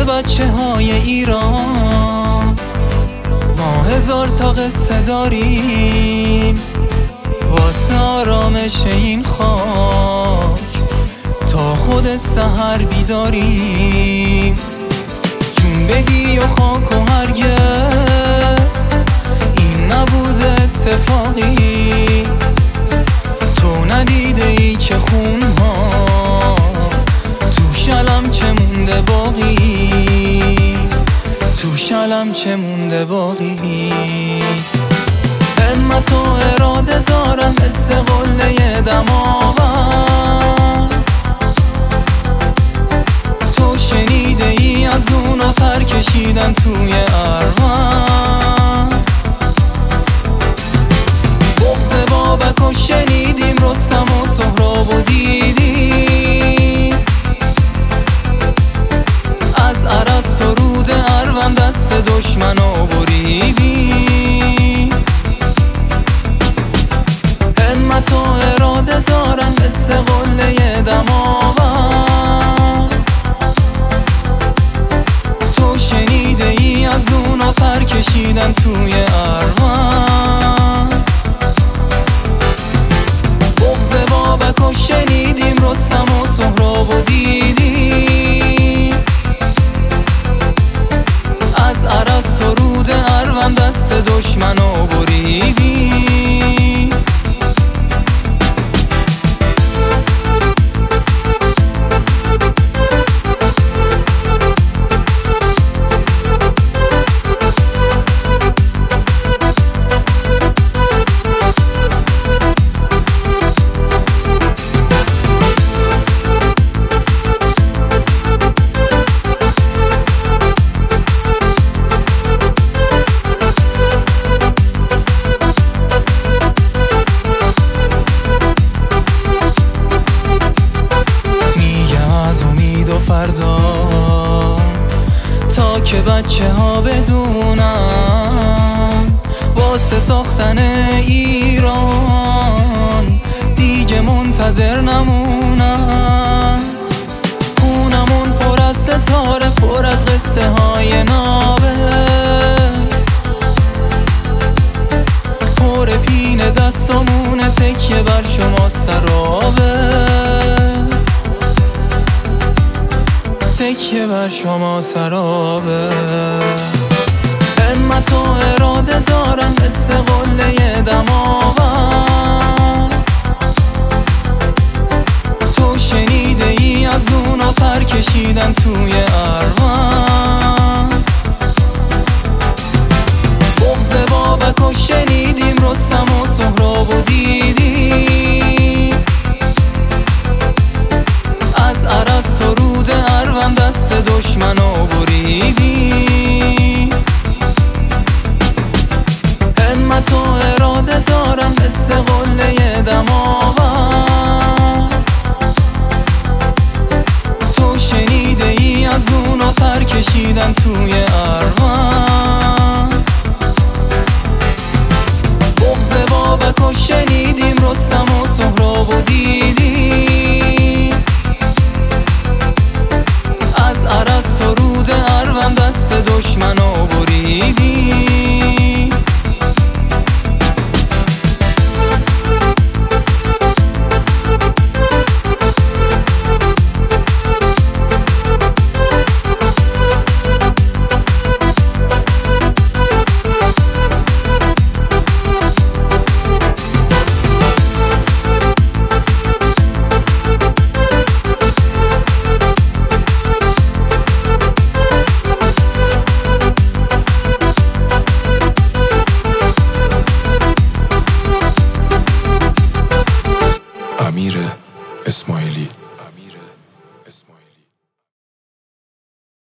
بچه های ایران ما 1000 تا قصه داریم واسه آرامش این خاک تا خود سحر بیداریم. جون بگی و خاک و هرگز این نبود اتفاقی، تو ندیده ای که خونها تو شلم چه مونده باقی، تو شلم چه مونده باقی. همت و اراده دارم مثل قله دماوند، تو شنیده ای از اونا پر کشیدن توی اروند. بغض بابک و شنیدیم، رستم و سهراب و دیدیم، از عرض سرود اروند دست دشمن و بریدیم. همت و اراده دارم مثل قله دماوند، تو شنیده ای از اونا پر کشیدن توی اروند. بغض بابک و شنیدیم، رستم و سهراب و دیدیم، از عرض سرود اروند دست دشمن و بریدیم. فردا تا که بچه ها بدونن واسه ساختن ایران دیگه منتظر نمونن. خونمون پر از ستاره، پر از قصه های نابه، پر پینه دستمونه، تکیه بر شما سرابه، تکیه بر شما سرابه. همت و اراده دارم مثل قله دماوند، تو شنیده ای از اونا پر کشیدن توی اروند. بغض بابک و شنیدیم، رستم و سهراب و دیدیم، از عرض سرود اروند دست دشمن و بریدیم. همت و اراده دارم مثل قله دماوند، تو شنیده ای از اونا پر کشیدن توی اروند. بغض بابک و شنیدیم، رستم و سهراب و دیدیم، از عرض سرود اروند دست دشمن و بریدیم. امیر اسماعیلی.